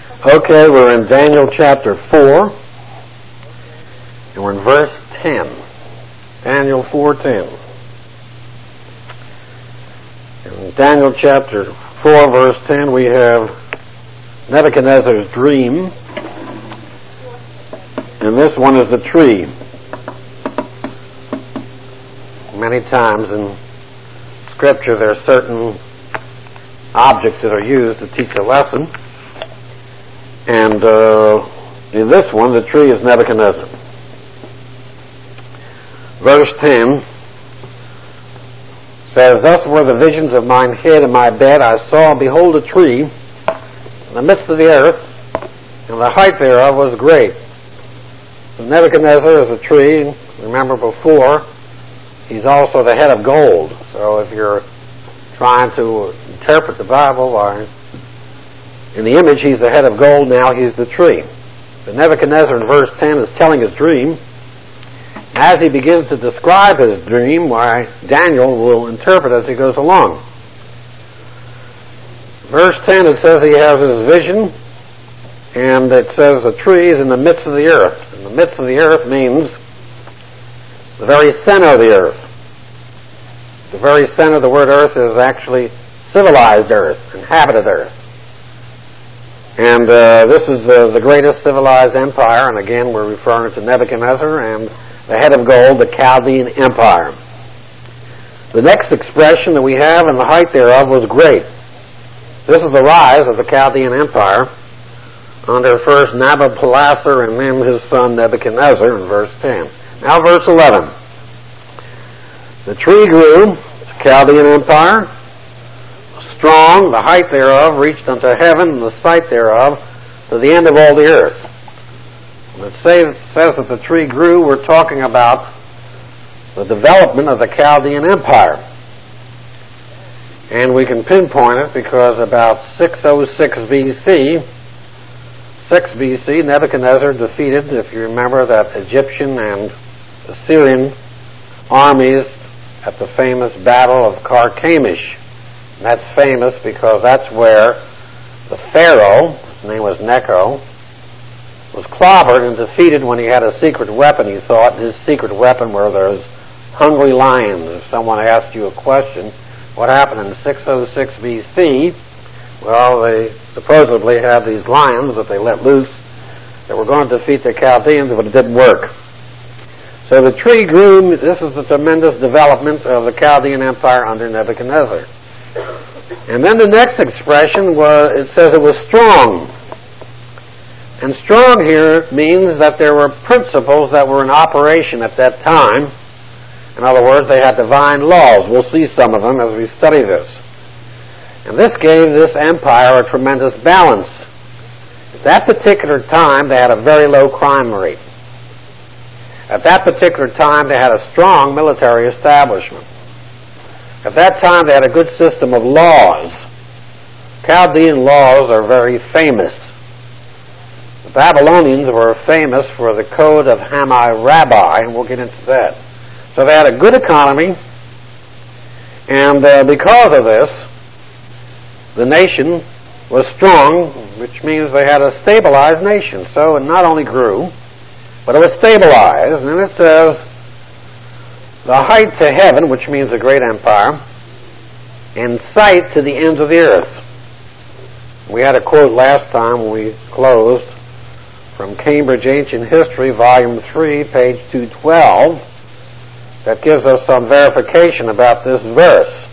Okay, we're in Daniel chapter 4, and we're in verse 10. Daniel 4:10. In Daniel chapter 4, verse 10, we have Nebuchadnezzar's dream, and this one is the tree. Many times in Scripture there are certain objects that are used to teach a lesson. And in this one, the tree is Nebuchadnezzar. Verse 10 says, "Thus were the visions of mine head in my bed. I saw, and behold, a tree in the midst of the earth, and the height thereof was great." So Nebuchadnezzar is a tree. Remember before, he's also the head of gold. So if you're trying to interpret the Bible in the image, he's the head of gold, now he's the tree. But Nebuchadnezzar in verse 10 is telling his dream. As he begins to describe his dream, Daniel will interpret as he goes along. Verse 10, it says he has his vision, and it says a tree is in the midst of the earth. And the midst of the earth means the very center of the earth. The very center of the word earth is actually civilized earth, inhabited earth. And this is the greatest civilized empire, and again we're referring to Nebuchadnezzar and the head of gold, the Chaldean Empire. The next expression that we have, and the height thereof was great. This is the rise of the Chaldean Empire under first Nabopolassar and then his son Nebuchadnezzar in verse 10. Now verse 11. The tree grew, the Chaldean Empire, strong, the height thereof reached unto heaven, and the sight thereof to the end of all the earth. When it says that the tree grew, we're talking about the development of the Chaldean Empire. And we can pinpoint it because about 606 BC, Nebuchadnezzar defeated, if you remember, that Egyptian and Assyrian armies at the famous Battle of Carchemish. And that's famous because that's where the Pharaoh, his name was Necho, was clobbered and defeated when he had a secret weapon, he thought. His secret weapon were those hungry lions. If someone asked you a question, what happened in 606 BC? Well, they supposedly had these lions that they let loose that were going to defeat the Chaldeans, but it didn't work. So the tree grew. This is the tremendous development of the Chaldean Empire under Nebuchadnezzar. And then the next expression it says it was strong. And strong here means that there were principles that were in operation at that time. In other words, they had divine laws. We'll see some of them as we study this. And this gave this empire a tremendous balance. At that particular time, they had a very low crime rate. At that particular time, they had a strong military establishment. At that time, they had a good system of laws. Chaldean laws are very famous. The Babylonians were famous for the Code of Hammurabi, and we'll get into that. So they had a good economy, and because of this, the nation was strong, which means they had a stabilized nation. So it not only grew, but it was stabilized. And it says, the height to heaven, which means a great empire, and sight to the ends of the earth. We had a quote last time when we closed from Cambridge Ancient History, Volume 3, page 212, that gives us some verification about this verse.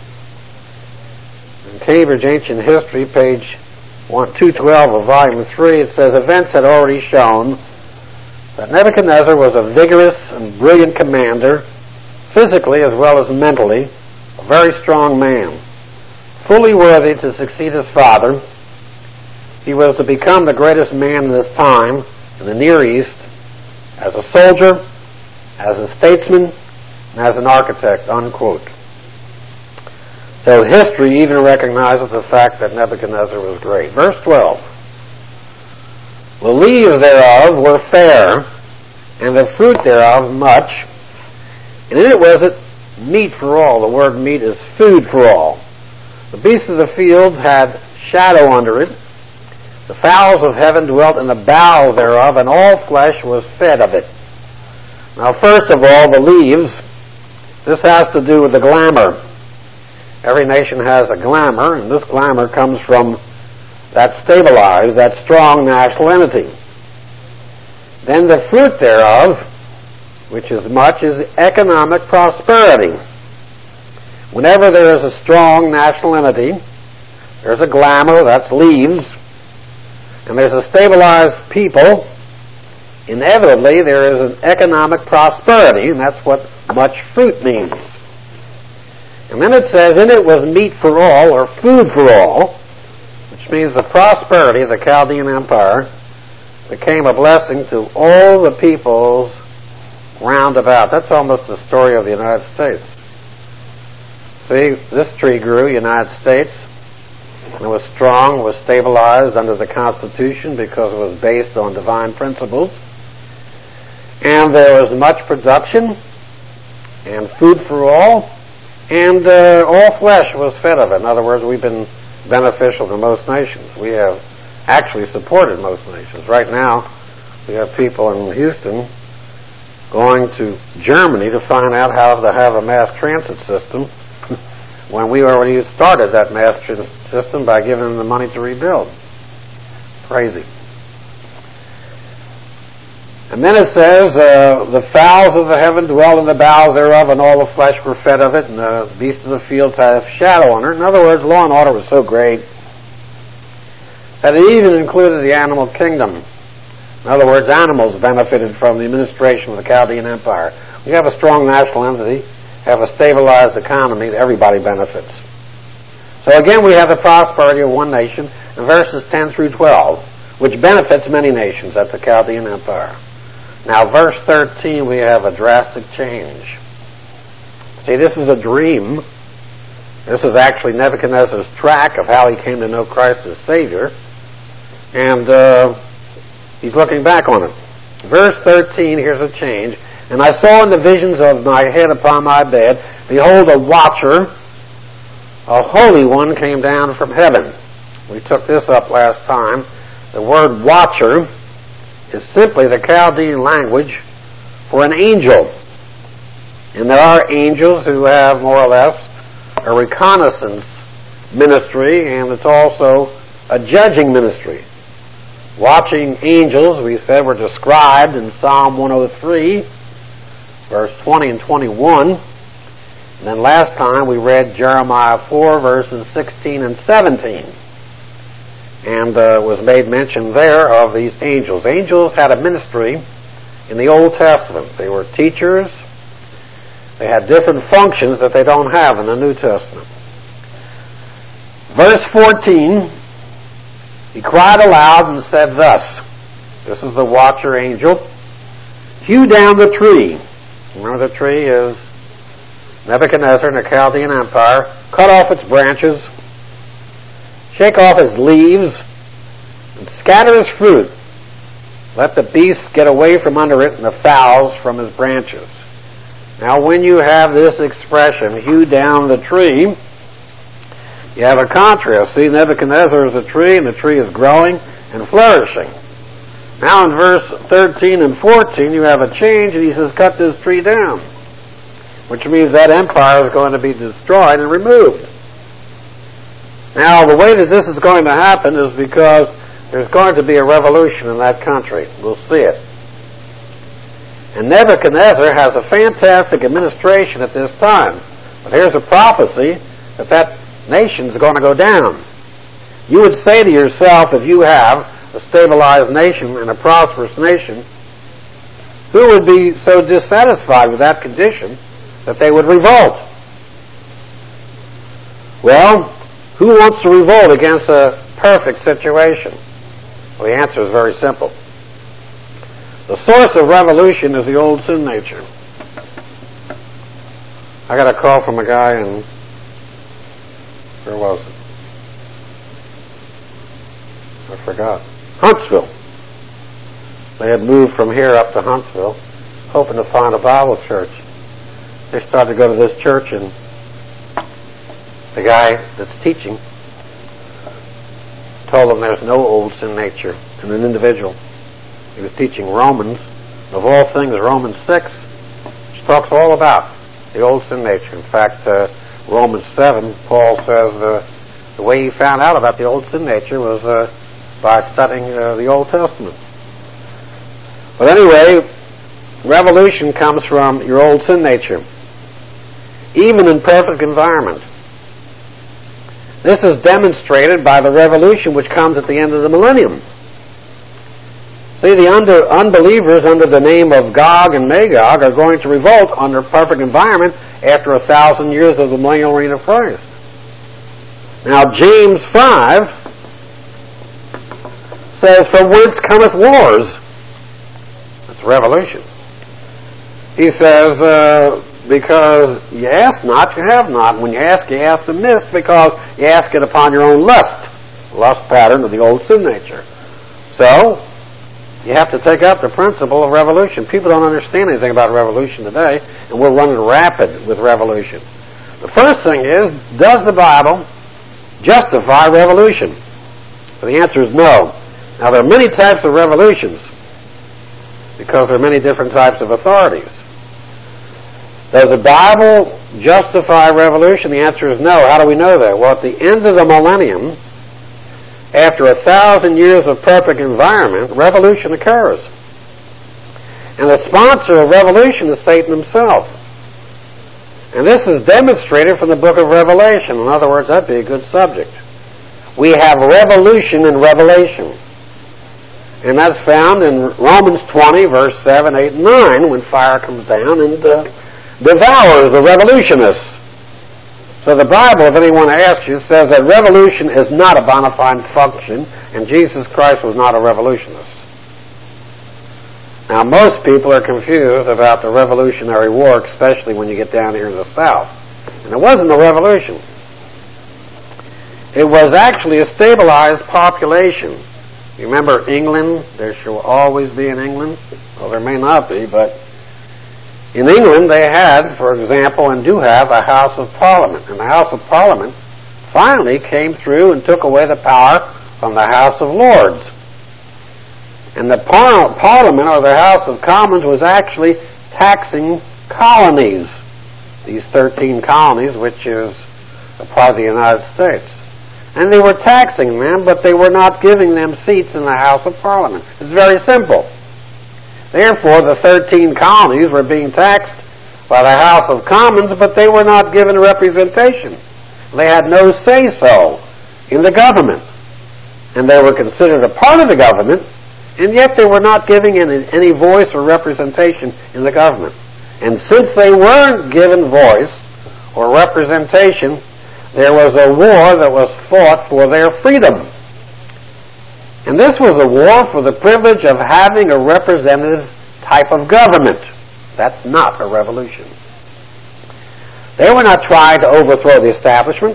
In Cambridge Ancient History, page 212 of Volume 3, it says, "Events had already shown that Nebuchadnezzar was a vigorous and brilliant commander, physically as well as mentally, a very strong man, fully worthy to succeed his father. He was to become the greatest man in this time in the Near East as a soldier, as a statesman, and as an architect," unquote. So history even recognizes the fact that Nebuchadnezzar was great. Verse 12. "The leaves thereof were fair, and the fruit thereof much, and in it was it meat for all." The word meat is food for all. "The beasts of the fields had shadow under it. The fowls of heaven dwelt in the bowels thereof, and all flesh was fed of it. Now, first of all, the leaves. This has to do with the glamour. Every nation has a glamour, and this glamour comes from that stabilized, that strong national entity. Then the fruit thereof, which is much, is economic prosperity. Whenever there is a strong national entity, there's a glamour, that's leaves, and there's a stabilized people, inevitably there is an economic prosperity, and that's what much fruit means. And then it says, in it was meat for all, or food for all, which means the prosperity of the Chaldean Empire became a blessing to all the peoples round about. That's almost the story of the United States. See, this tree grew, United States, and it was strong, was stabilized under the Constitution because it was based on divine principles. And there was much production and food for all, and all flesh was fed of it. In other words, we've been beneficial to most nations. We have actually supported most nations. Right now, we have people in Houston going to Germany to find out how to have a mass transit system when we already started that mass transit system by giving them the money to rebuild. Crazy. And then it says, the fowls of the heaven dwell in the bowels thereof, and all the flesh were fed of it, and the beasts of the fields have shadow on it. In other words, law and order was so great that it even included the animal kingdom. In other words, animals benefited from the administration of the Chaldean Empire. We have a strong national entity, have a stabilized economy, everybody benefits. So again, we have the prosperity of one nation in verses 10 through 12, which benefits many nations. That's the Chaldean Empire. Now, verse 13, we have a drastic change. See, this is a dream. This is actually Nebuchadnezzar's track of how he came to know Christ as Savior. And he's looking back on it. Verse 13, here's a change. And I saw in the visions of my head upon my bed, behold, a watcher, a holy one, came down from heaven. We took this up last time. The word watcher is simply the Chaldean language for an angel. And there are angels who have more or less a reconnaissance ministry, and it's also a judging ministry. Watching angels, we said, were described in Psalm 103, verse 20 and 21. And then last time we read Jeremiah 4, verses 16 and 17. And was made mention there of these angels. Angels had a ministry in the Old Testament. They were teachers. They had different functions that they don't have in the New Testament. Verse 14, he cried aloud and said thus, this is the watcher angel, hew down the tree. Remember, the tree is Nebuchadnezzar and the Chaldean Empire. Cut off its branches, shake off his leaves, and scatter his fruit. Let the beasts get away from under it, and the fowls from his branches. Now, when you have this expression, hew down the tree, you have a contrast. See, Nebuchadnezzar is a tree, and the tree is growing and flourishing. Now, in verse 13 and 14, you have a change, and he says, cut this tree down, which means that empire is going to be destroyed and removed. Now, the way that this is going to happen is because there's going to be a revolution in that country. We'll see it. And Nebuchadnezzar has a fantastic administration at this time. But here's a prophecy that that nation's going to go down. You would say to yourself, if you have a stabilized nation and a prosperous nation, who would be so dissatisfied with that condition that they would revolt? Well, who wants to revolt against a perfect situation? Well, the answer is very simple. The source of revolution is the old sin nature. I got a call from a guy in, where was it? I forgot. Huntsville. They had moved from here up to Huntsville, hoping to find a Bible church. They started to go to this church, and the guy that's teaching told them there's no old sin nature in an individual. He was teaching Romans, of all things, Romans 6, which talks all about the old sin nature. In fact, Romans 7, Paul says the way he found out about the old sin nature was by studying the Old Testament. But anyway, revolution comes from your old sin nature, even in perfect environment. This is demonstrated by the revolution which comes at the end of the millennium. See, the unbelievers under the name of Gog and Magog are going to revolt under perfect environment after 1,000 years of the millennial reign of Christ. Now, James 5 says, "From whence cometh wars?" That's revolution. He says, because you ask not, you have not. When you ask amiss, because you ask it upon your own lust pattern of the old sin nature. So, you have to take up the principle of revolution. People don't understand anything about revolution today, and we're running rapid with revolution. The first thing is, does the Bible justify revolution? So the answer is no. Now, there are many types of revolutions, because there are many different types of authorities. Does the Bible justify revolution? The answer is no. How do we know that? Well, at the end of the millennium, after 1,000 years of perfect environment, revolution occurs. And the sponsor of revolution is Satan himself. And this is demonstrated from the book of Revelation. In other words, that'd be a good subject. We have revolution in Revelation. And that's found in Romans 20, verse 7, 8, and 9, when fire comes down and devours the revolutionists. So the Bible, if anyone asks you, says that revolution is not a bona fide function, and Jesus Christ was not a revolutionist. Now, most people are confused about the Revolutionary War, especially when you get down here in the South. And it wasn't a revolution. It was actually a stabilized population. You remember England? There shall always be in England. Well, there may not be, but in England they had, for example, and do have, a House of Parliament. And the House of Parliament finally came through and took away the power from the House of Lords. And the Parliament, or the House of Commons, was actually taxing colonies, these 13 colonies, which is a part of the United States. And they were taxing them, but they were not giving them seats in the House of Parliament. It's very simple. Therefore, the 13 colonies were being taxed by the House of Commons, but they were not given representation. They had no say-so in the government. And they were considered a part of the government, and yet they were not giving any voice or representation in the government. And since they weren't given voice or representation, there was a war that was fought for their freedom. And this was a war for the privilege of having a representative type of government. That's not a revolution. They were not trying to overthrow the establishment.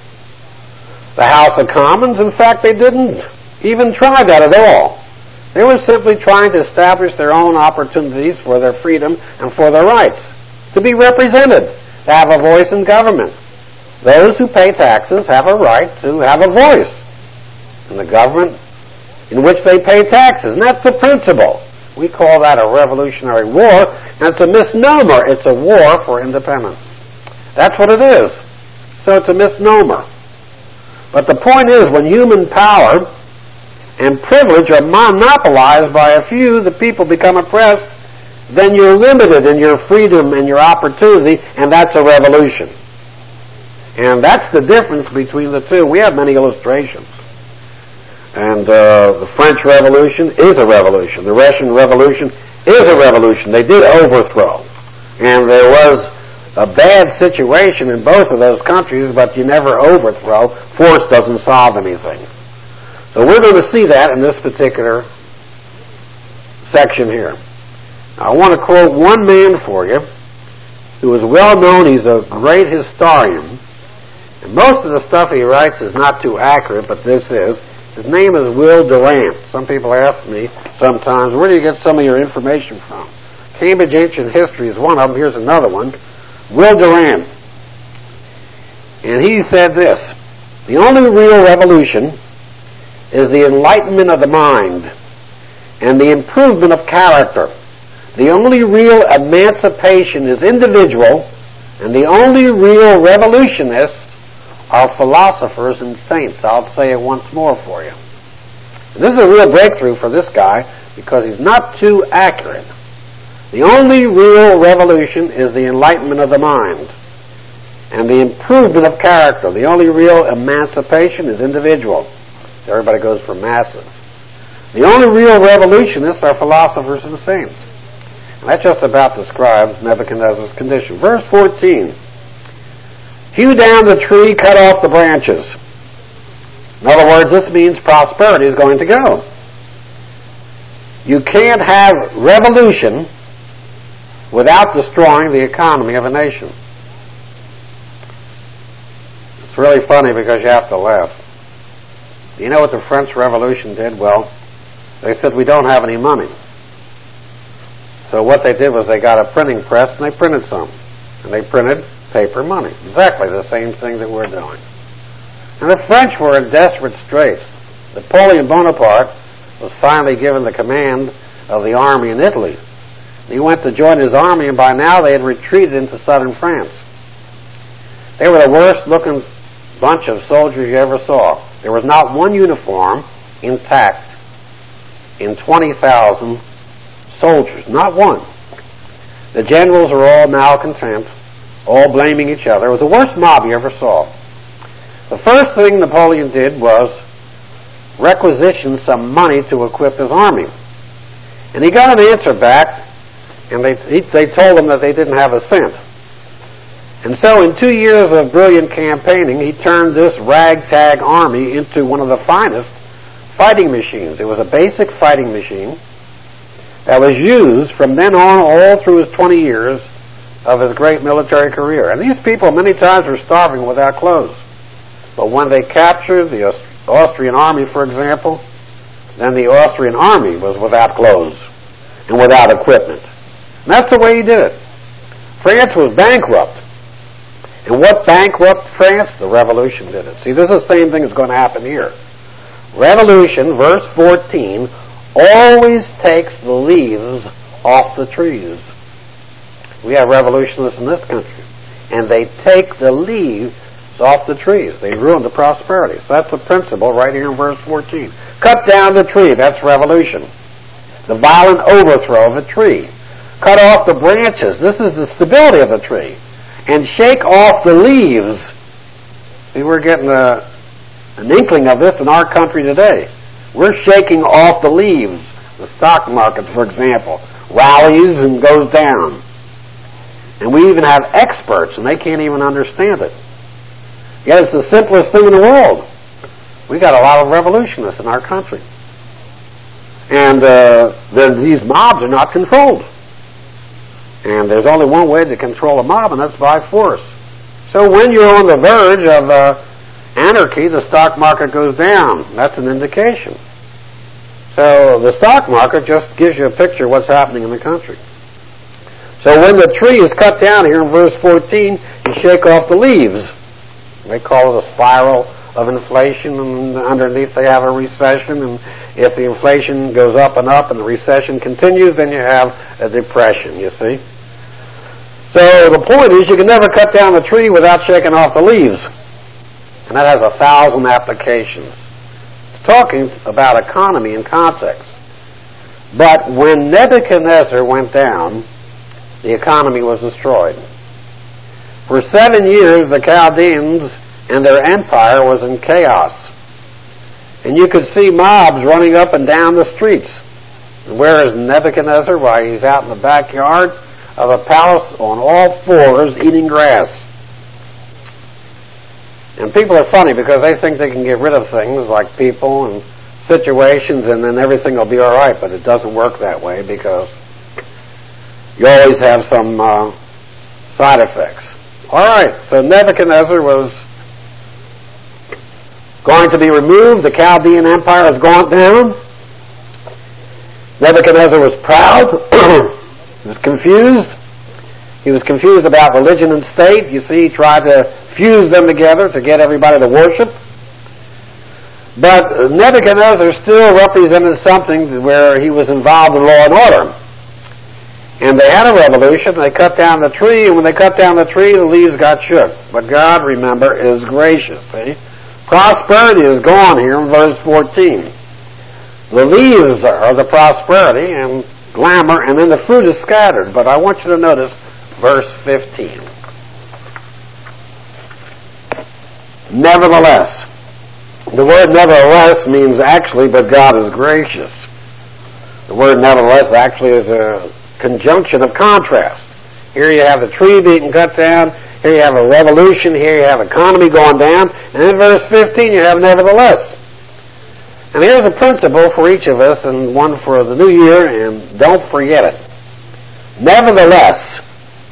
The House of Commons, in fact, they didn't even try that at all. They were simply trying to establish their own opportunities for their freedom and for their rights, to be represented, to have a voice in government. Those who pay taxes have a right to have a voice in the government in which they pay taxes. And that's the principle. We call that a revolutionary war, and it's a misnomer. It's a war for independence. That's what it is. So it's a misnomer. But the point is, when human power and privilege are monopolized by a few, the people become oppressed, then you're limited in your freedom and your opportunity, and that's a revolution. And that's the difference between the two. We have many illustrations. And the French Revolution is a revolution. The Russian Revolution is a revolution. They did overthrow. And there was a bad situation in both of those countries, but you never overthrow. Force doesn't solve anything. So we're going to see that in this particular section here. Now, I want to quote one man for you who is well known. He's a great historian. And most of the stuff he writes is not too accurate, but this is. His name is Will Durant. Some people ask me sometimes, where do you get some of your information from? Cambridge Ancient History is one of them. Here's another one. Will Durant. And he said this: the only real revolution is the enlightenment of the mind and the improvement of character. The only real emancipation is individual, and the only real revolutionists are philosophers and saints. I'll say it once more for you. And this is a real breakthrough for this guy because he's not too accurate. The only real revolution is the enlightenment of the mind and the improvement of character. The only real emancipation is individual. Everybody goes for masses. The only real revolutionists are philosophers and saints. And that just about describes Nebuchadnezzar's condition. Verse 14. Hew down the tree, cut off the branches. In other words, this means prosperity is going to go. You can't have revolution without destroying the economy of a nation. It's really funny because you have to laugh. You know what the French Revolution did? Well, they said we don't have any money. So what they did was they got a printing press and they printed some. And they printed paper money. Exactly the same thing that we're doing. And the French were in desperate straits. Napoleon Bonaparte was finally given the command of the army in Italy. He went to join his army, and by now they had retreated into southern France. They were the worst looking bunch of soldiers you ever saw. There was not one uniform intact in 20,000 soldiers. Not one. The generals are all malcontent, all blaming each other. It was the worst mob you ever saw. The first thing Napoleon did was requisition some money to equip his army. And he got an answer back, and they told him that they didn't have a cent. And so in 2 years of brilliant campaigning, he turned this ragtag army into one of the finest fighting machines. It was a basic fighting machine that was used from then on all through his 20 years of his great military career. And these people many times were starving without clothes. But when they captured the Austrian army, for example, then the Austrian army was without clothes and without equipment. And that's the way he did it. France was bankrupt. And what bankrupt France? The revolution did it. See, this is the same thing that's going to happen here. Revolution, verse 14, always takes the leaves off the trees. We have revolutionists in this country. And they take the leaves off the trees. They ruin the prosperity. So that's the principle right here in verse 14. Cut down the tree. That's revolution. The violent overthrow of a tree. Cut off the branches. This is the stability of the tree. And shake off the leaves. See, we're getting an inkling of this in our country today. We're shaking off the leaves. The stock market, for example, rallies and goes down. And we even have experts, and they can't even understand it. Yet it's the simplest thing in the world. We got a lot of revolutionists in our country. And then these mobs are not controlled. And there's only one way to control a mob, and that's by force. So when you're on the verge of anarchy, the stock market goes down. That's an indication. So the stock market just gives you a picture of what's happening in the country. So when the tree is cut down here in verse 14, you shake off the leaves. They call it a spiral of inflation, and underneath they have a recession, and if the inflation goes up and up and the recession continues, then you have a depression, you see. So the point is you can never cut down the tree without shaking off the leaves. And that has 1,000 applications. It's talking about economy in context. But when Nebuchadnezzar went down, the economy was destroyed. For 7 years, the Chaldeans and their empire was in chaos. And you could see mobs running up and down the streets. And where is Nebuchadnezzar? Why, he's out in the backyard of a palace on all fours eating grass. And people are funny because they think they can get rid of things like people and situations and then everything will be all right, but it doesn't work that way because you always have some side effects. All right, so Nebuchadnezzar was going to be removed. The Chaldean Empire has gone down. Nebuchadnezzar was proud. He was confused. He was confused about religion and state. You see, he tried to fuse them together to get everybody to worship. But Nebuchadnezzar still represented something where he was involved in law and order. And they had a revolution. They cut down the tree, and when they cut down the tree, the leaves got shook. But God, remember, is gracious. See? Prosperity is gone here in verse 14. The leaves are the prosperity and glamour, and then the fruit is scattered. But I want you to notice verse 15. Nevertheless. The word nevertheless means actually, but God is gracious. The word nevertheless actually is a conjunction of contrast. Here you have the tree being cut down. Here you have a revolution. Here you have economy going down. And in verse 15 you have nevertheless. And here's a principle for each of us and one for the new year, and don't forget it. Nevertheless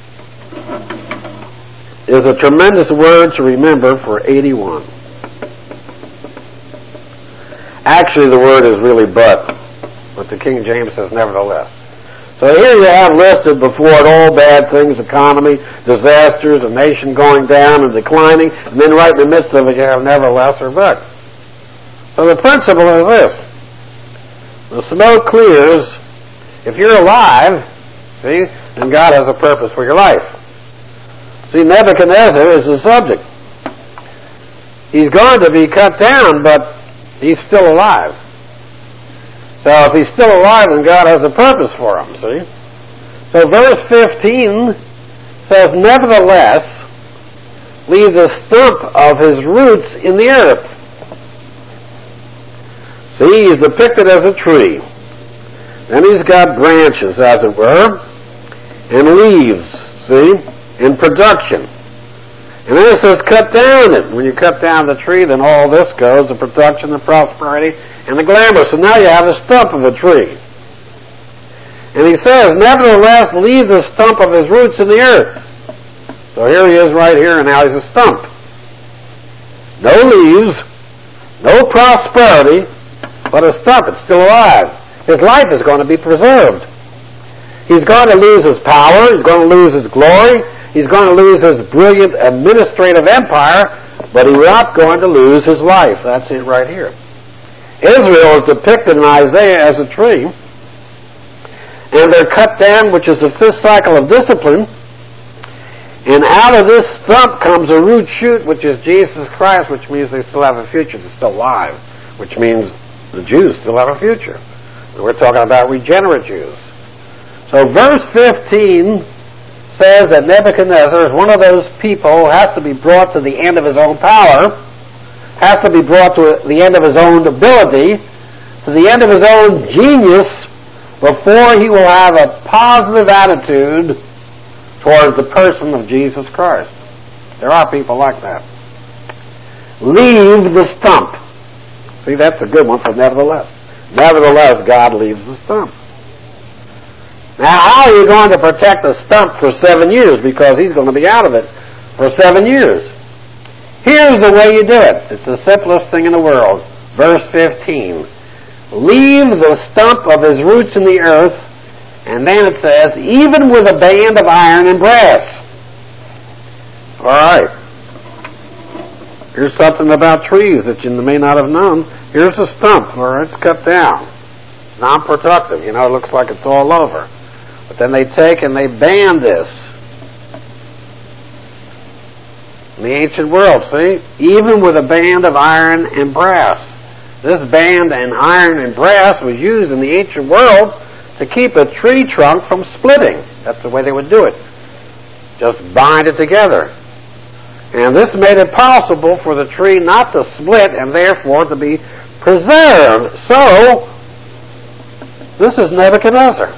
is a tremendous word to remember for 81. Actually, the word is really but the King James says nevertheless. So here you have listed before it all bad things, economy, disasters, a nation going down and declining, and then right in the midst of it you have nevertheless or but. So the principle is this. The smoke clears. If you're alive, see, then God has a purpose for your life. See, Nebuchadnezzar is the subject. He's going to be cut down, but he's still alive. So if he's still alive, then God has a purpose for him, see? So verse 15 says, nevertheless, leave the stump of his roots in the earth. See, he's depicted as a tree. Then he's got branches, as it were, and leaves, see, in production. And then it says cut down it. When you cut down the tree, then all this goes, the production, the prosperity, and the glamour. So now you have a stump of a tree. And he says, nevertheless, leave the stump of his roots in the earth. So here he is right here, and now he's a stump. No leaves, no prosperity, but a stump. It's still alive. His life is going to be preserved. He's going to lose his power. He's going to lose his glory. He's going to lose his brilliant administrative empire, but he's not going to lose his life. That's it right here. Israel is depicted in Isaiah as a tree, and they're cut down, which is the fifth cycle of discipline, and out of this stump comes a root shoot, which is Jesus Christ, which means they still have a future. They're still alive, which means the Jews still have a future. And we're talking about regenerate Jews. So verse 15 says that Nebuchadnezzar is one of those people who has to be brought to the end of his own power, has to be brought to the end of his own ability, to the end of his own genius, before he will have a positive attitude towards the person of Jesus Christ. There are people like that. Leave the stump. See, that's a good one for nevertheless. Nevertheless, God leaves the stump. Now, how are you going to protect the stump for 7 years? Because he's going to be out of it for 7 years. Here's the way you do it. It's the simplest thing in the world. Verse 15. Leave the stump of his roots in the earth, and then it says, even with a band of iron and brass. All right. Here's something about trees that you may not have known. Here's a stump where it's cut down. Non-productive. You know, it looks like it's all over. But then they take and they band this. In the ancient world, see? Even with a band of iron and brass. This band and iron and brass was used in the ancient world to keep a tree trunk from splitting. That's the way they would do it. Just bind it together. And this made it possible for the tree not to split and therefore to be preserved. So, this is Nebuchadnezzar.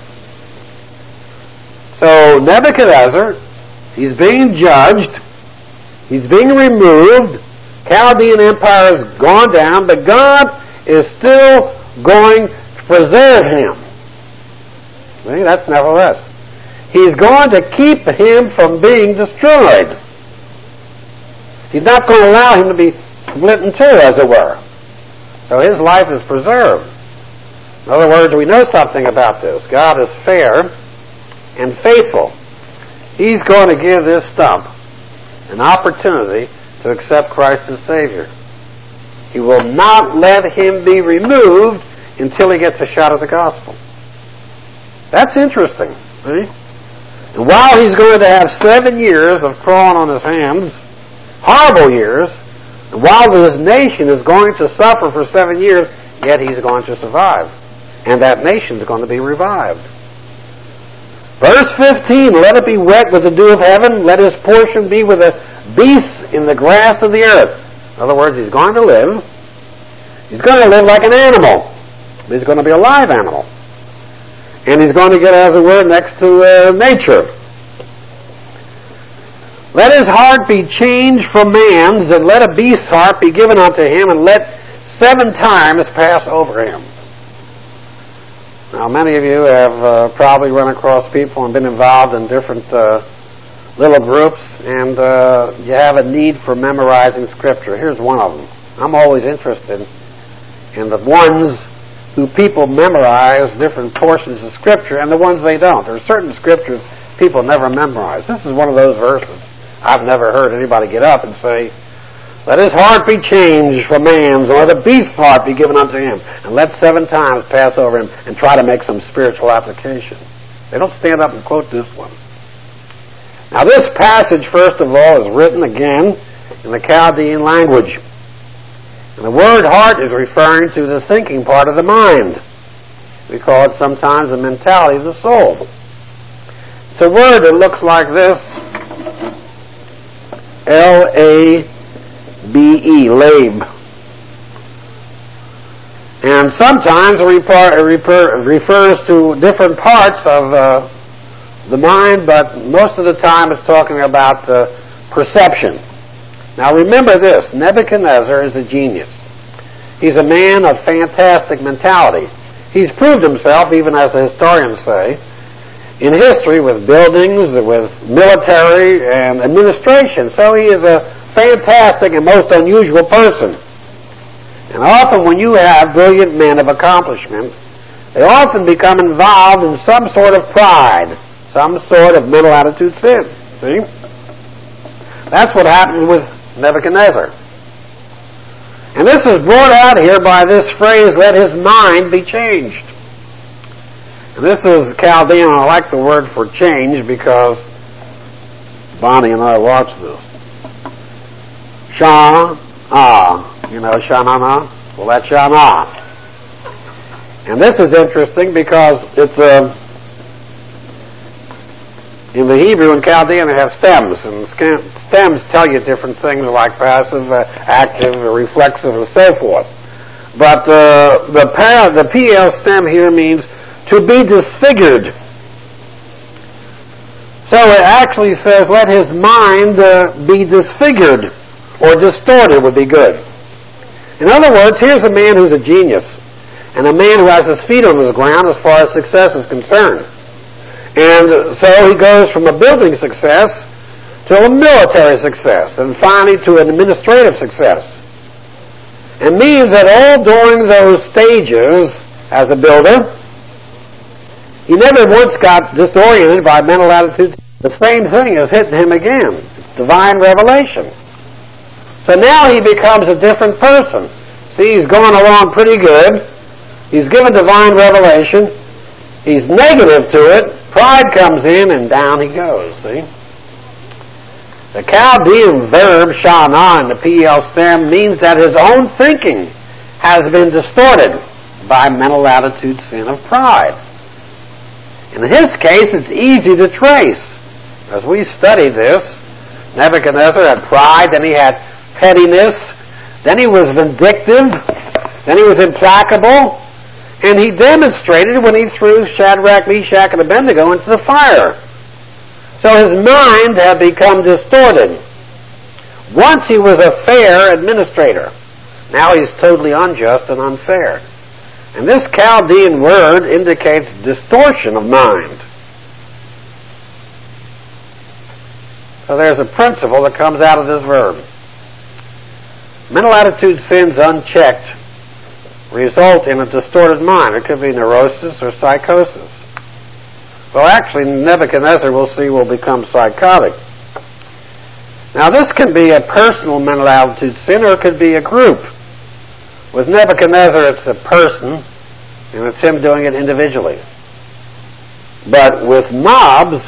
So Nebuchadnezzar, he's being judged, he's being removed, Chaldean Empire has gone down, but God is still going to preserve him. See, that's nevertheless. He's going to keep him from being destroyed. He's not going to allow him to be split in two, as it were. So his life is preserved. In other words, we know something about this. God is fair and faithful. He's going to give this stump an opportunity to accept Christ as Savior. He will not let him be removed until he gets a shot of the gospel. That's interesting. See? And while he's going to have 7 years of crawling on his hands, horrible years, and while his nation is going to suffer for 7 years, yet he's going to survive. And that nation is going to be revived. Verse 15, let it be wet with the dew of heaven, let his portion be with the beasts in the grass of the earth. In other words, he's going to live. He's going to live like an animal. He's going to be a live animal. And he's going to get, as it were, next to nature. Let his heart be changed from man's, and let a beast's heart be given unto him, and let 7 times pass over him. Now, many of you have probably run across people and been involved in different little groups, and you have a need for memorizing Scripture. Here's one of them. I'm always interested in the ones who people memorize different portions of Scripture and the ones they don't. There are certain Scriptures people never memorize. This is one of those verses. I've never heard anybody get up and say, let his heart be changed from man's, or let a beast's heart be given unto him, and let 7 times pass over him, and try to make some spiritual application. They don't stand up and quote this one. Now this passage, first of all, is written again in the Chaldean language. And the word heart is referring to the thinking part of the mind. We call it sometimes the mentality of the soul. It's a word that looks like this. L-A-B-E, lab. And sometimes it refers to different parts of the mind, but most of the time it's talking about perception. Now remember this, Nebuchadnezzar is a genius. He's a man of fantastic mentality. He's proved himself, even as the historians say, in history with buildings, with military and administration. So he is a fantastic and most unusual person. And often when you have brilliant men of accomplishment, they often become involved in some sort of pride, some sort of mental attitude sin. See? That's what happened with Nebuchadnezzar. And this is brought out here by this phrase, let his mind be changed. And this is Chaldean. I like the word for change because Bonnie and I watched this. Shana, you know, Shanana? Well, that's Shana. And this is interesting because it's in the Hebrew and Chaldean they have stems, and stems tell you different things like passive, active, reflexive, and so forth. But the PL stem here means to be disfigured. So it actually says, let his mind be disfigured, or distorted would be good. In other words, here's a man who's a genius, and a man who has his feet on the ground as far as success is concerned. And so he goes from a building success to a military success, and finally to an administrative success. It means that all during those stages as a builder, he never once got disoriented by mental attitudes. The same thing is hitting him again. It's divine revelation. So now he becomes a different person. See, he's going along pretty good. He's given divine revelation. He's negative to it. Pride comes in and down he goes, see? The Chaldean verb, shana, in the PL stem, means that his own thinking has been distorted by mental attitude sin of pride. In his case, it's easy to trace. As we study this, Nebuchadnezzar had pride, then he had pettiness, then he was vindictive, then he was implacable, and he demonstrated when he threw Shadrach, Meshach, and Abednego into the fire. So his mind had become distorted. Once he was a fair administrator. Now he's totally unjust and unfair. And this Chaldean word indicates distortion of mind. So there's a principle that comes out of this verb. Mental attitude sins unchecked result in a distorted mind. It could be neurosis or psychosis. Well, actually, Nebuchadnezzar, we'll see, will become psychotic. Now, this can be a personal mental attitude sin, or it could be a group. With Nebuchadnezzar, it's a person, and it's him doing it individually. But with mobs,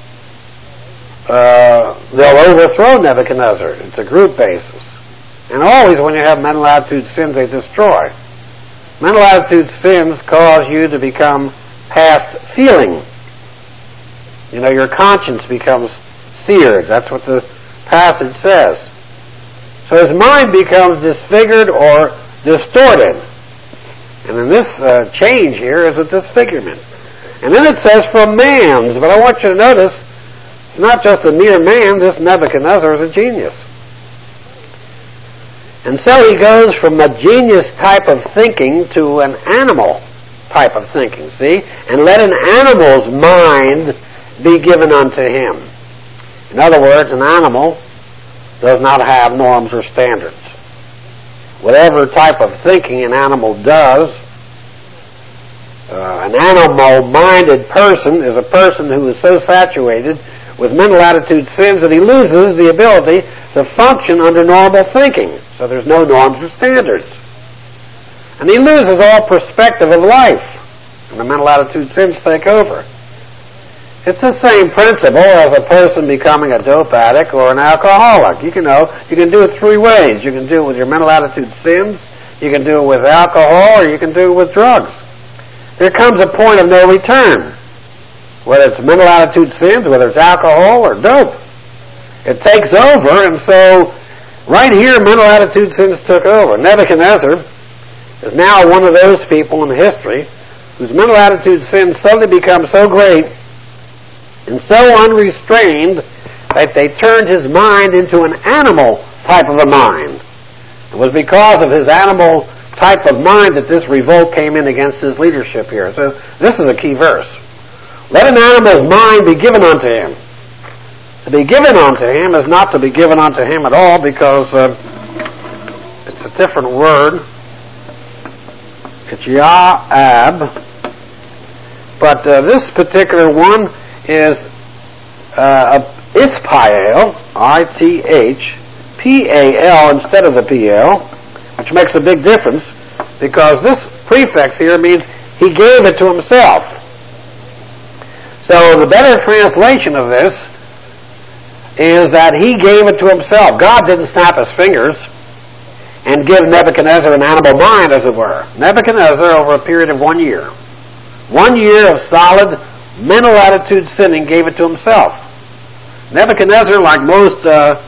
they'll overthrow Nebuchadnezzar. It's a group basis. And always when you have mental attitude sins, they destroy. Mental attitude sins cause you to become past feeling. You know, your conscience becomes seared. That's what the passage says. So his mind becomes disfigured or distorted. And in this change here is a disfigurement. And then it says from man's, but I want you to notice, it's not just a mere man. This Nebuchadnezzar is a genius. And so he goes from a genius type of thinking to an animal type of thinking, see? And let an animal's mind be given unto him. In other words, an animal does not have norms or standards. Whatever type of thinking an animal does, an animal-minded person is a person who is so saturated with mental attitude sins that he loses the ability to function under normal thinking. So there's no norms or standards. And he loses all perspective of life. And the mental attitude sins take over. It's the same principle as a person becoming a dope addict or an alcoholic. You can do it three ways. You can do it with your mental attitude sins, you can do it with alcohol, or you can do it with drugs. There comes a point of no return. Whether it's mental attitude sins, whether it's alcohol or dope. It takes over, and so right here mental attitude sins took over. Nebuchadnezzar is now one of those people in history whose mental attitude sins suddenly become so great and so unrestrained that they turned his mind into an animal type of a mind. It was because of his animal type of mind that this revolt came in against his leadership here. So this is a key verse. Let an animal's mind be given unto him. To be given unto him is not to be given unto him at all, because it's a different word. It's Ya'ab. But this particular one is Ithpael, I-T-H-P-A-L instead of the P-L, which makes a big difference, because this prefix here means he gave it to himself. So the better translation of this is that he gave it to himself. God didn't snap his fingers and give Nebuchadnezzar an animal mind, as it were. Nebuchadnezzar, over a period of 1 year, 1 year of solid mental attitude sinning, gave it to himself. Nebuchadnezzar, like most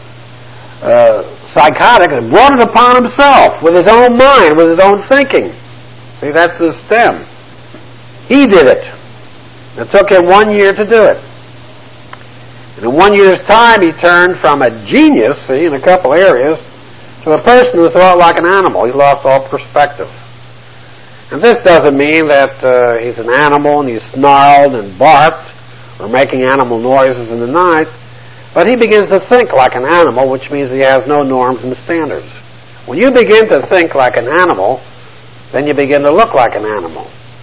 psychotics, brought it upon himself with his own mind, with his own thinking. See, that's the stem. He did it. It took him 1 year to do it. And in 1 year's time, he turned from a genius, see, in a couple areas, to a person who thought like an animal. He lost all perspective. And this doesn't mean that he's an animal and he's snarled and barked or making animal noises in the night, but he begins to think like an animal, which means he has no norms and standards. When you begin to think like an animal, then you begin to look like an animal.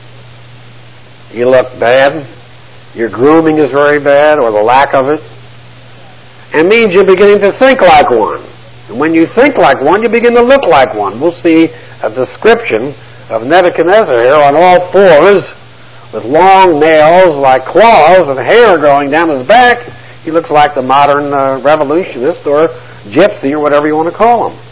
You look bad, your grooming is very bad, or the lack of it. It means you're beginning to think like one. And when you think like one, you begin to look like one. We'll see a description of Nebuchadnezzar here on all fours with long nails like claws and hair going down his back. He looks like the modern revolutionist or gypsy or whatever you want to call him.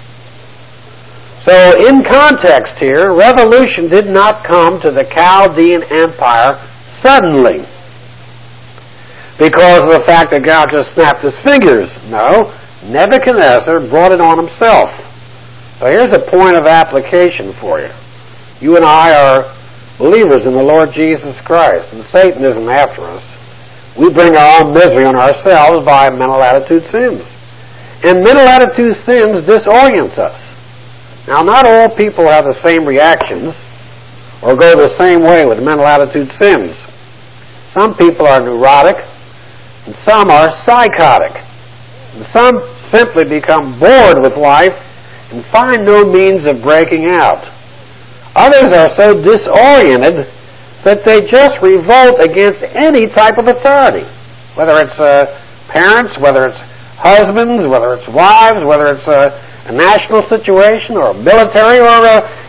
So in context here, revolution did not come to the Chaldean Empire suddenly because of the fact that God just snapped his fingers. No, Nebuchadnezzar brought it on himself. So here's a point of application for you. You and I are believers in the Lord Jesus Christ, and Satan isn't after us. We bring our own misery on ourselves by mental attitude sins. And mental attitude sins disorients us. Now, not all people have the same reactions or go the same way with mental attitude sins. Some people are neurotic, and some are psychotic. And some simply become bored with life and find no means of breaking out. Others are so disoriented that they just revolt against any type of authority, whether it's parents, whether it's husbands, whether it's wives, whether it's a national situation or a military or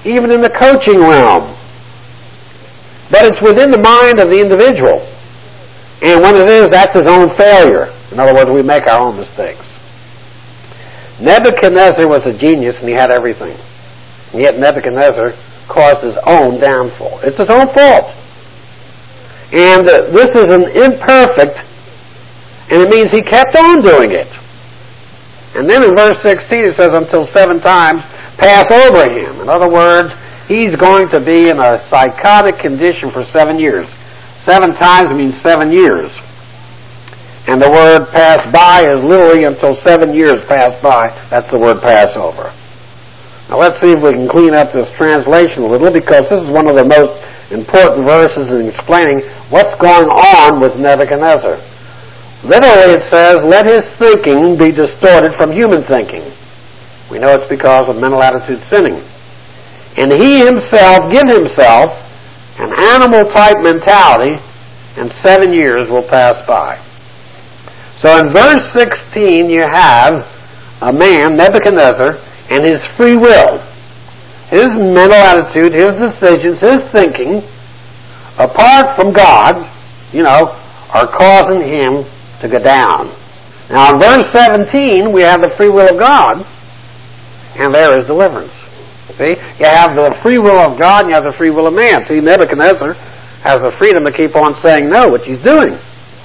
even in the coaching realm. But it's within the mind of the individual. And when it is, that's his own failure. In other words, we make our own mistakes. Nebuchadnezzar was a genius and he had everything. And yet Nebuchadnezzar caused his own downfall. It's his own fault. And this is an imperfect, and it means he kept on doing it. And then in verse 16 it says, until 7 times pass over him. In other words, he's going to be in a psychotic condition for 7 years. 7 times means 7 years. And the word pass by is literally until 7 years pass by. That's the word Passover. Now let's see if we can clean up this translation a little, because this is one of the most important verses in explaining what's going on with Nebuchadnezzar. Literally it says, let his thinking be distorted from human thinking. We know it's because of mental attitude sinning. And he himself give himself an animal-type mentality, and 7 years will pass by. So in verse 16 you have a man, Nebuchadnezzar, and his free will. His mental attitude, his decisions, his thinking, apart from God, are causing him to go down. Now in verse 17 we have the free will of God, and there is deliverance. See? You have the free will of God and you have the free will of man. See, Nebuchadnezzar has the freedom to keep on saying no, which he's doing.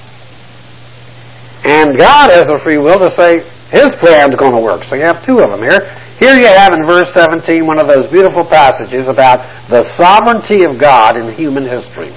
And God has the free will to say his plan's going to work. So you have 2 of them here. Here you have in verse 17 one of those beautiful passages about the sovereignty of God in human history.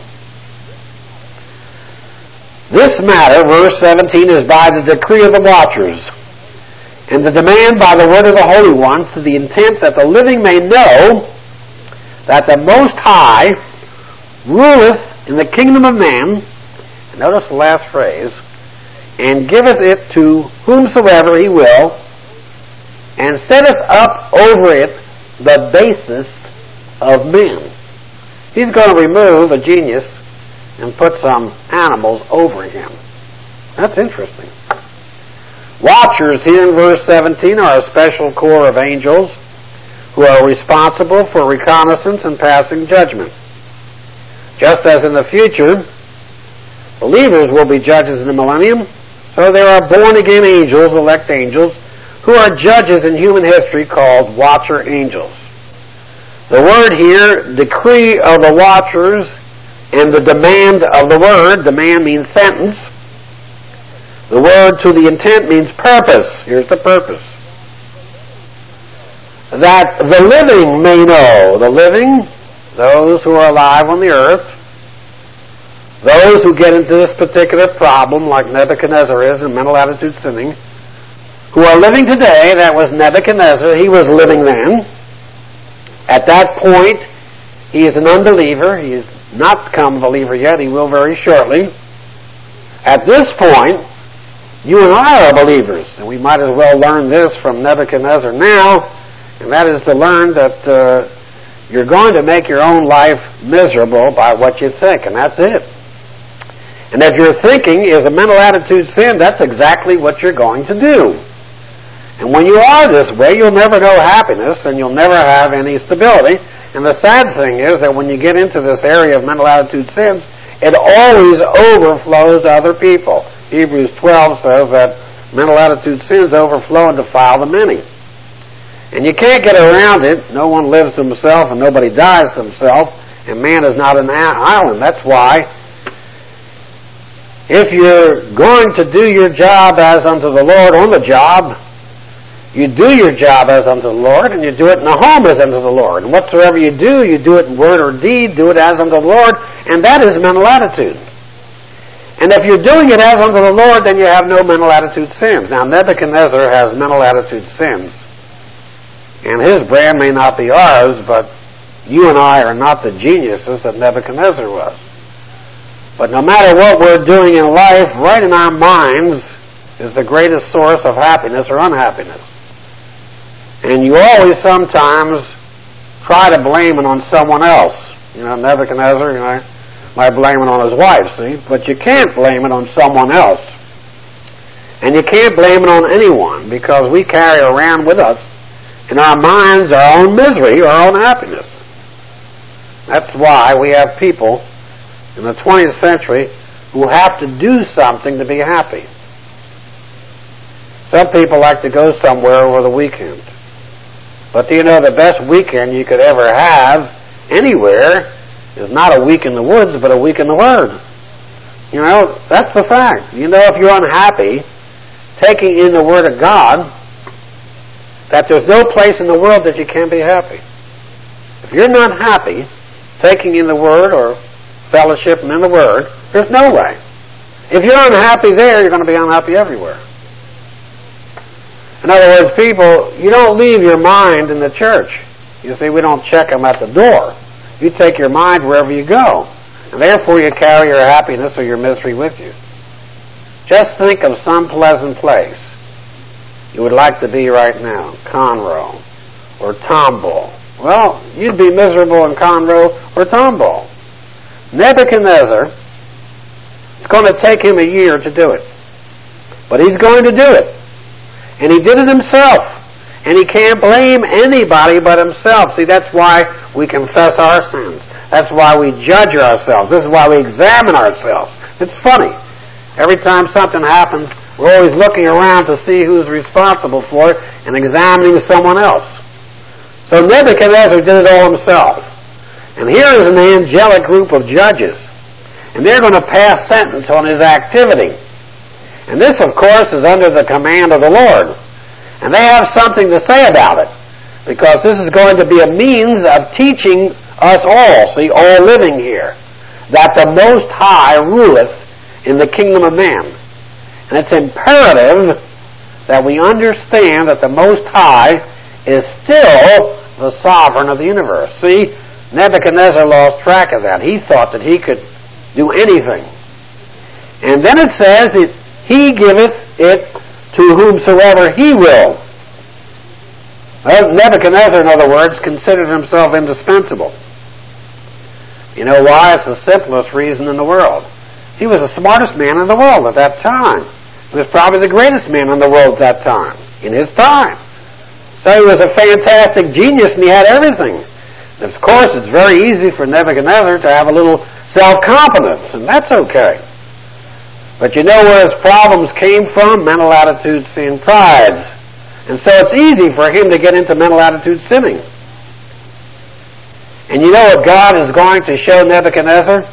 This matter, verse 17, is by the decree of the watchers, and the demand by the word of the holy ones, to the intent that the living may know that the Most High ruleth in the kingdom of man, and notice the last phrase, and giveth it to whomsoever he will, and setteth up over it the basest of men. He's going to remove a genius and put some animals over him. That's interesting. Watchers here in verse 17 are a special corps of angels who are responsible for reconnaissance and passing judgment. Just as in the future, believers will be judges in the millennium, so there are born-again angels, elect angels, who are judges in human history called watcher angels. The word here, decree of the watchers, and the demand of the word, demand means sentence. The word to the intent means purpose. Here's the purpose. That the living may know. The living, those who are alive on the earth, those who get into this particular problem, like Nebuchadnezzar is in mental attitude sinning, who are living today, that was Nebuchadnezzar, he was living then. At that point, he is an unbeliever. He has not become a believer yet. He will very shortly. At this point, you and I are believers, and we might as well learn this from Nebuchadnezzar now, and that is to learn that you're going to make your own life miserable by what you think, and that's it. And if your thinking is a mental attitude sin, that's exactly what you're going to do. And when you are this way, you'll never know happiness, and you'll never have any stability. And the sad thing is that when you get into this area of mental attitude sins, it always overflows to other people. Hebrews 12 says that mental attitude sins overflow and defile the many. And you can't get around it. No one lives to himself and nobody dies to himself, and man is not an island. That's why if you're going to do your job as unto the Lord on the job, you do your job as unto the Lord, and you do it in the home as unto the Lord. And whatsoever you do it in word or deed, do it as unto the Lord, and that is mental attitude. And if you're doing it as unto the Lord, then you have no mental attitude sins. Now, Nebuchadnezzar has mental attitude sins. And his brand may not be ours, but you and I are not the geniuses that Nebuchadnezzar was. But no matter what we're doing in life, right in our minds is the greatest source of happiness or unhappiness. And you always sometimes try to blame it on someone else. Nebuchadnezzar, might blame it on his wife, see? But you can't blame it on someone else. And you can't blame it on anyone, because we carry around with us in our minds our own misery, our own happiness. That's why we have people in the 20th century who have to do something to be happy. Some people like to go somewhere over the weekend. But do you know the best weekend you could ever have anywhere is not a week in the woods, but a week in the Word. You know, that's the fact. You know, if you're unhappy, taking in the Word of God, that there's no place in the world that you can be happy. If you're not happy, taking in the Word or fellowship in the Word, there's no way. If you're unhappy there, you're going to be unhappy everywhere. In other words, people, you don't leave your mind in the church. You see, we don't check them at the door. You take your mind wherever you go. And therefore you carry your happiness or your misery with you. Just think of some pleasant place you would like to be right now. Conroe or Tomball. Well, you'd be miserable in Conroe or Tomball. Nebuchadnezzar, it's going to take him a year to do it. But he's going to do it. And he did it himself. And he can't blame anybody but himself. See, that's why we confess our sins. That's why we judge ourselves. This is why we examine ourselves. It's funny. Every time something happens, we're always looking around to see who's responsible for it and examining someone else. So Nebuchadnezzar did it all himself. And here is an angelic group of judges. And they're going to pass sentence on his activity. And this, of course, is under the command of the Lord. And they have something to say about it. Because this is going to be a means of teaching us all, see, all living here, that the Most High ruleth in the kingdom of man. And it's imperative that we understand that the Most High is still the sovereign of the universe. See, Nebuchadnezzar lost track of that. He thought that he could do anything. And then it says that he giveth it to whomsoever he will. Well, Nebuchadnezzar, in other words, considered himself indispensable. You know why? It's the simplest reason in the world. He was the smartest man in the world at that time. He was probably the greatest man in the world at that time, in his time. So he was a fantastic genius and he had everything. And of course, it's very easy for Nebuchadnezzar to have a little self-confidence, and that's okay. But you know where his problems came from? Mental attitude, sin, prides. And so it's easy for him to get into mental attitude sinning. And you know what God is going to show Nebuchadnezzar?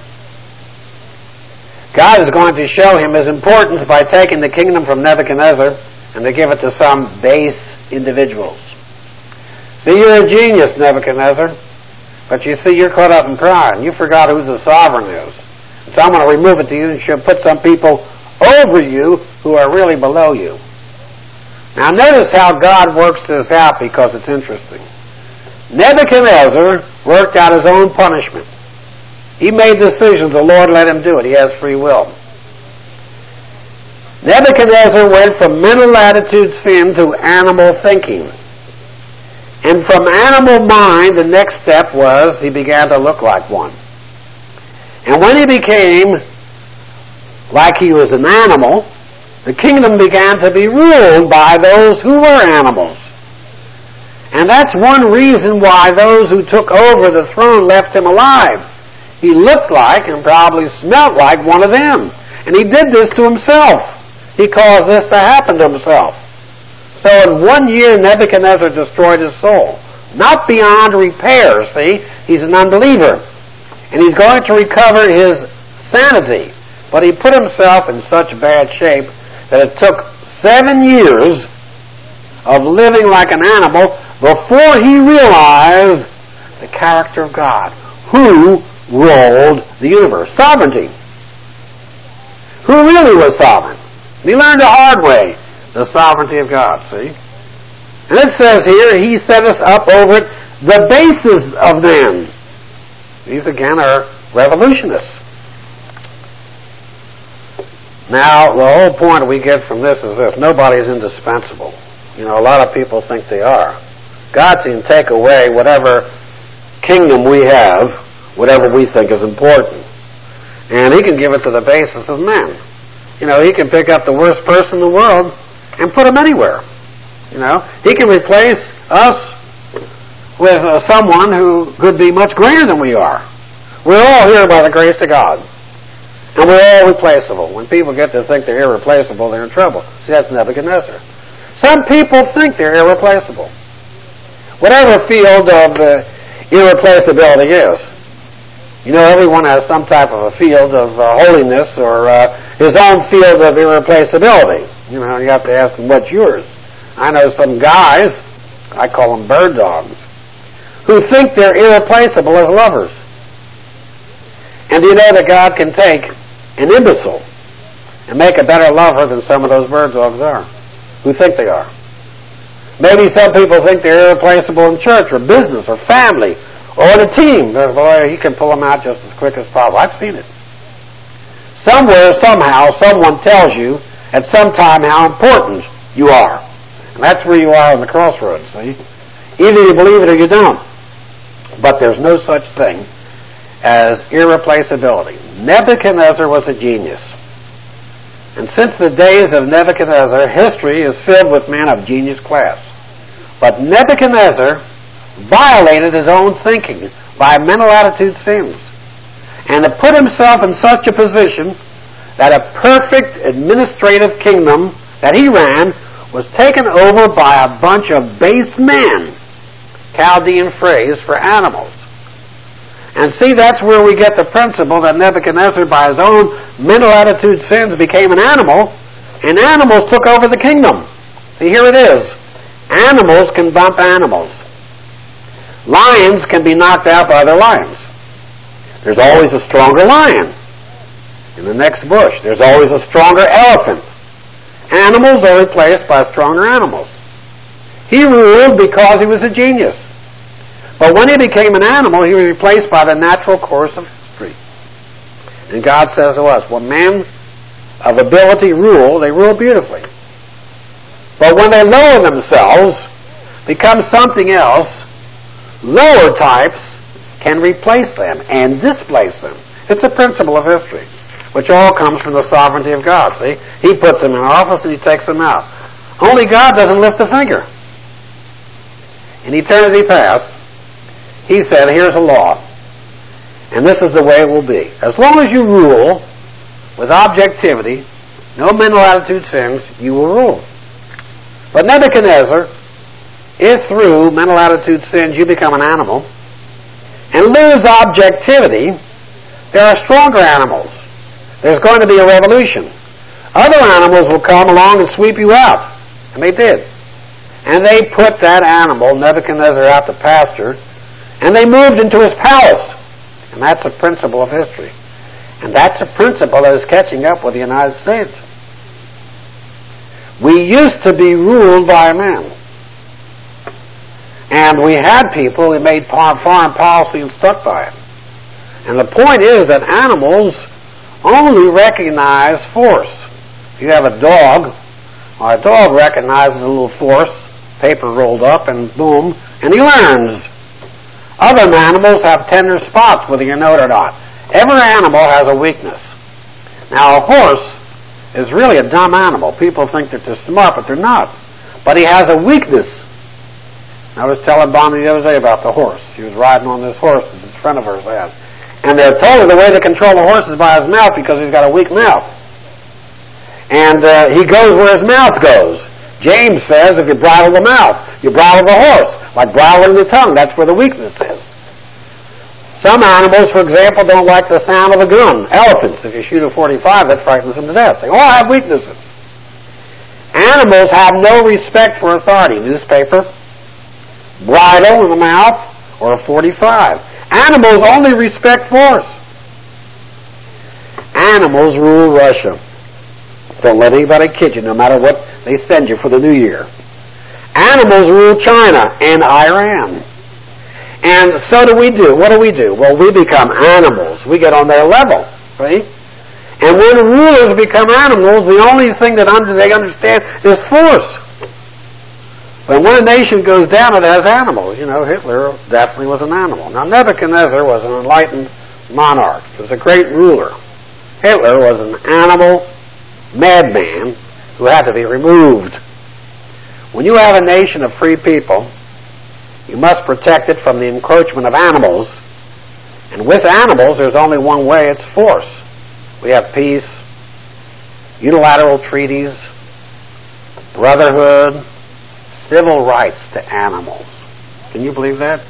God is going to show him his importance by taking the kingdom from Nebuchadnezzar and to give it to some base individuals. See, you're a genius, Nebuchadnezzar, but you see, you're caught up in pride, and you forgot who the sovereign is. So I'm going to remove it to you and should put some people over you who are really below you. Now notice how God works this out because it's interesting. Nebuchadnezzar worked out his own punishment. He made decisions. The Lord let him do it. He has free will. Nebuchadnezzar went from mental attitude sin to animal thinking. And from animal mind, the next step was he began to look like one. And when he became like he was an animal, the kingdom began to be ruled by those who were animals. And that's one reason why those who took over the throne left him alive. He looked like and probably smelt like one of them. And he did this to himself. He caused this to happen to himself. So in 1 year, Nebuchadnezzar destroyed his soul. Not beyond repair, see? He's an unbeliever. And he's going to recover his sanity. But he put himself in such bad shape that it took 7 years of living like an animal before he realized the character of God. Who ruled the universe? Sovereignty. Who really was sovereign? He learned the hard way, the sovereignty of God, see? And it says here, he setteth up over it the bases of men. These again are revolutionists. Now, the whole point we get from this is this: nobody's indispensable. You know, a lot of people think they are. God can take away whatever kingdom we have, whatever we think is important, and He can give it to the basis of men. You know, He can pick up the worst person in the world and put him anywhere. You know, He can replace us with someone who could be much greater than we are. We're all here by the grace of God. And we're all replaceable. When people get to think they're irreplaceable, they're in trouble. See, that's Nebuchadnezzar. Some people think they're irreplaceable. Whatever field of irreplaceability is. You know, everyone has some type of a field of holiness or his own field of irreplaceability. You know, you have to ask them, what's yours? I know some guys, I call them bird dogs, who think they're irreplaceable as lovers. And do you know that God can take an imbecile and make a better lover than some of those bird dogs are, who think they are? Maybe some people think they're irreplaceable in church or business or family or in a team. Boy, he can pull them out just as quick as possible. I've seen it. Somewhere, somehow, someone tells you at some time how important you are. And that's where you are on the crossroads, see? Either you believe it or you don't. But there's no such thing as irreplaceability. Nebuchadnezzar was a genius. And since the days of Nebuchadnezzar, history is filled with men of genius class. But Nebuchadnezzar violated his own thinking by mental attitude sins, and to put himself in such a position that a perfect administrative kingdom that he ran was taken over by a bunch of base men, Chaldean phrase for animals. And see, that's where we get the principle that Nebuchadnezzar, by his own mental attitude sins, became an animal, and animals took over the kingdom. See, here it is. Animals can bump animals. Lions can be knocked out by other lions. There's always a stronger lion in the next bush. There's always a stronger elephant. Animals are replaced by stronger animals. He ruled because he was a genius. But when he became an animal, he was replaced by the natural course of history. And God says to us, when men of ability rule, they rule beautifully. But when they lower themselves, become something else, lower types can replace them and displace them. It's a principle of history, which all comes from the sovereignty of God, see? He puts them in office and he takes them out. Only God doesn't lift a finger. In eternity past, he said, here's a law, and this is the way it will be. As long as you rule with objectivity, no mental attitude sins, you will rule. But Nebuchadnezzar, if through mental attitude sins you become an animal and lose objectivity, there are stronger animals. There's going to be a revolution. Other animals will come along and sweep you out. And they did. And they put that animal, Nebuchadnezzar, out to pasture, and they moved into his palace. And that's a principle of history. And that's a principle that is catching up with the United States. We used to be ruled by men. And we had people who made foreign policy and stuck by it. And the point is that animals only recognize force. If you have a dog, well, a dog recognizes a little force, paper rolled up, and boom, and he learns. Other animals have tender spots, whether you know it or not. Every animal has a weakness. Now, a horse is really a dumb animal. People think that they're smart, but they're not. But he has a weakness. I was telling Bonnie the other day about the horse. She was riding on this horse that this friend of hers had. And they're told her the way to control the horse is by his mouth because he's got a weak mouth. And he goes where his mouth goes. James says if you bridle the mouth, you bridle the horse. Like bridling the tongue, that's where the weakness is. Some animals, for example, don't like the sound of a gun. Elephants, if you shoot a .45, that frightens them to death. They all have weaknesses. Animals have no respect for authority. Newspaper, bridle in the mouth, or a .45. Animals only respect force. Animals rule Russia. Don't let anybody kid you, no matter what they send you for the new year. Animals rule China and Iran. And so do we do. What do we do? Well, we become animals. We get on their level, right? And when rulers become animals, the only thing that they understand is force. But when a nation goes down, it has animals. You know, Hitler definitely was an animal. Now, Nebuchadnezzar was an enlightened monarch. He was a great ruler. Hitler was an animal madman who had to be removed. When you have a nation of free people, You must protect it from the encroachment of animals. And with animals, there's only one way, it's force. We have peace, unilateral treaties, brotherhood, civil rights to animals. Can you believe that?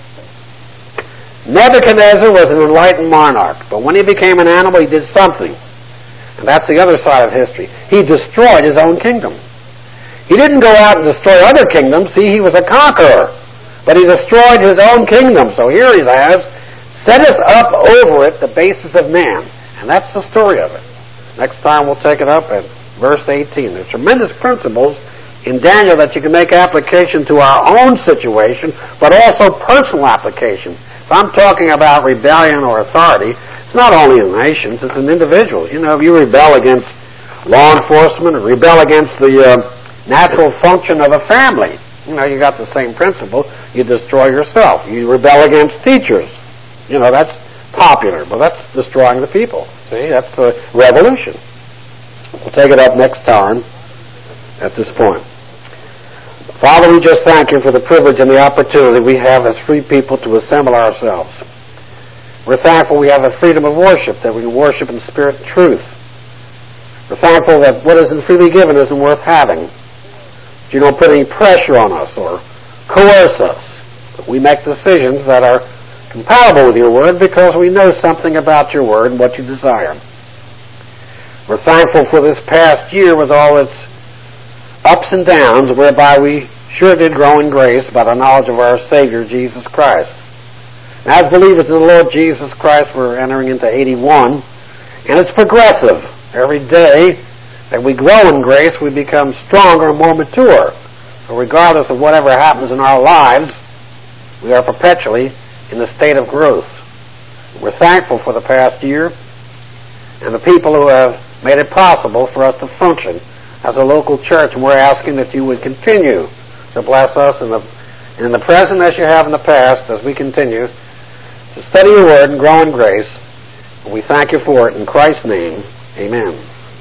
Nebuchadnezzar was an enlightened monarch, but when he became an animal, he did something. And that's the other side of history. He destroyed his own kingdom. He didn't go out and destroy other kingdoms. See, he was a conqueror. But he destroyed his own kingdom. So here he has, setteth up over it the basis of man. And that's the story of it. Next time we'll take it up at verse 18. There's tremendous principles in Daniel that you can make application to our own situation, but also personal application. If I'm talking about rebellion or authority, it's not only in nations, it's in individuals. You know, if you rebel against law enforcement or rebel against the natural function of a family, you know, you got the same principle. You destroy yourself. You rebel against teachers. You know, that's popular, but that's destroying the people. See, that's the revolution. We'll take it up next time at this point. Father, we just thank you for the privilege and the opportunity we have as free people to assemble ourselves. We're thankful we have the freedom of worship, that we can worship in spirit and truth. We're thankful that what isn't freely given isn't worth having. That you don't put any pressure on us or coerce us. But we make decisions that are compatible with your word because we know something about your word and what you desire. We're thankful for this past year with all its ups and downs, whereby we sure did grow in grace by the knowledge of our Savior, Jesus Christ. And as believers in the Lord Jesus Christ, we're entering into 81, and it's progressive. Every day that we grow in grace, we become stronger and more mature. So regardless of whatever happens in our lives, we are perpetually in the state of growth. We're thankful for the past year and the people who have made it possible for us to function as a local church, and we're asking that you would continue to bless us in the present as you have in the past as we continue to study your word and grow in grace. And we thank you for it in Christ's name. Amen.